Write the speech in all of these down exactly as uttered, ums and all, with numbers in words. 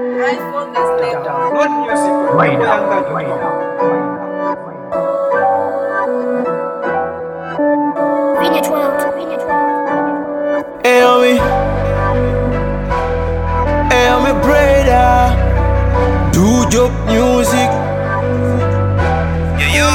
Download music Wait kutoka up, yanga wait dot com. up. Vineyard World, Vineyard World. Hey, homie. Hey, homie, brother. Do job music. Yo, yo.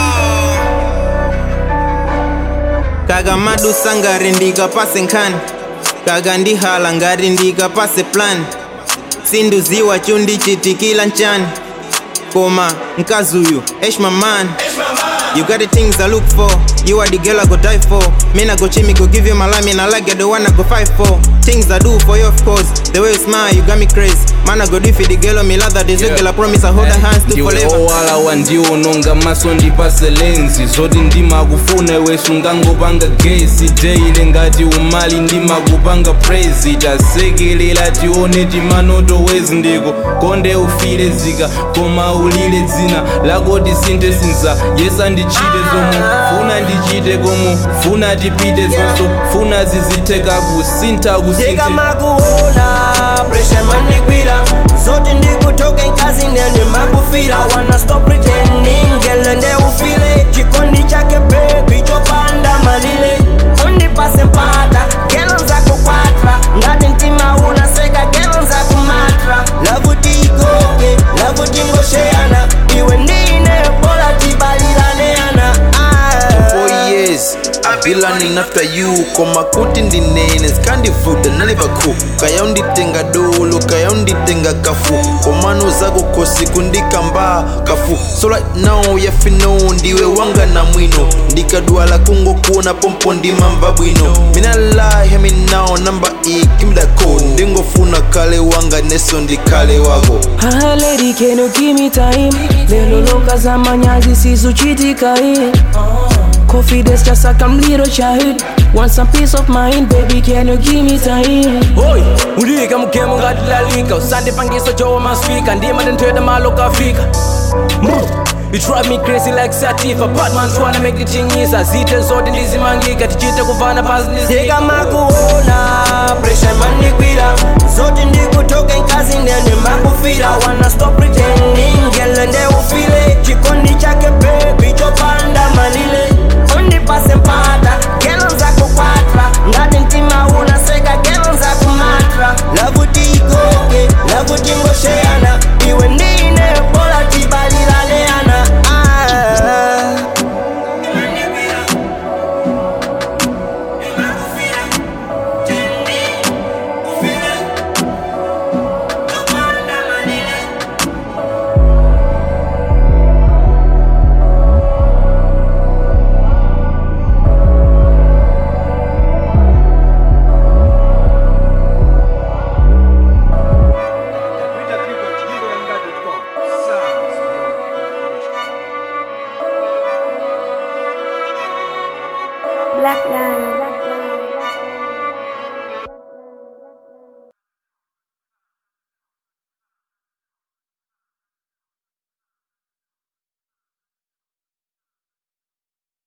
Kaga madu sangari ndiga pase nkani. Kaga ndi hala ngari ndiga pase plan. Sindu ziwa chundi chiti kila nchani. Koma nkazuyu, esh my man. You got the things I look for. You are the girl I go die for. Me I go chimmy, go give you my lime, and I like you the one I go fight for. Things I do for you, of course. The way you smile, you got me crazy. Man I go do for the girl on me lather. This yeah. Girl I promise I hold her hands to forever. Ndiwe owala wandiwo nonga maso ndipase lenzi. Zoti ndima kufune wesungango banga gesi. Daily ngati umali ndima kupanga praise. Tasekelela tione timanoto wezi ndiko. Konde ufile zika, koma ulile zina. Lako tisinte sinza, yes and ndichite zomo, funa ndichite komo, funa tipite zonso, funa ziziteka kusinta kusinti. Teka makuona, pressure manikwira. Zoti ndikutoke nkazi nende makufira. I wanna stop pretending, girl nde ufile. Chikondi chake baby, chopanda malile. Undi pase mpata, girl nza kukwatra. Ngati ntima unaseka, girl nza kumatra. Lavu tikoke, lavu tingosheana. Iwe ndine bola tibalilane ana. For years, I've been running after you. Koma kuti ndi nene, skandi food and never cook. Kaya undi tenga dolo, kaya undi tenga kafu. Komano zako kosi kundika mba kafu. So right now, yafino ndiwe wanga na mwino. Ndika duala kungo kuona pompo ndi mamba bwino. Mina lie, hear me now, number E, give me that code. Dengo funa kale wanga, neso ndi kale wago. Ah, lady, can you give me time? Lelo loka za manyazi sizuchitika hii. Confidence just like I'm little child. Want some peace of mind, baby, can you give me time? Oi, ulika mkemo ngatilalika. Usande pangiso jowa masfika. Ndima dentweda maloka fika. You drive me crazy like Sativa. Batman tryna make the thing easy. Zite zote ndizimangika. Tichite kuvana pasi ndizika. Teka makuona, pressure manikwira. Zote ndikutoke nkazi nende makufira. I wanna stop pretending, girl nde ufile. Chikondi chake baby, chopanda malile. Undi pase mpata, girl nza kukwatra. Ngati ntima unaseka, girl nza kumatra. Lavu tikoke, lavu tingosheana. Iwe ndine bola tibalilane ana. Black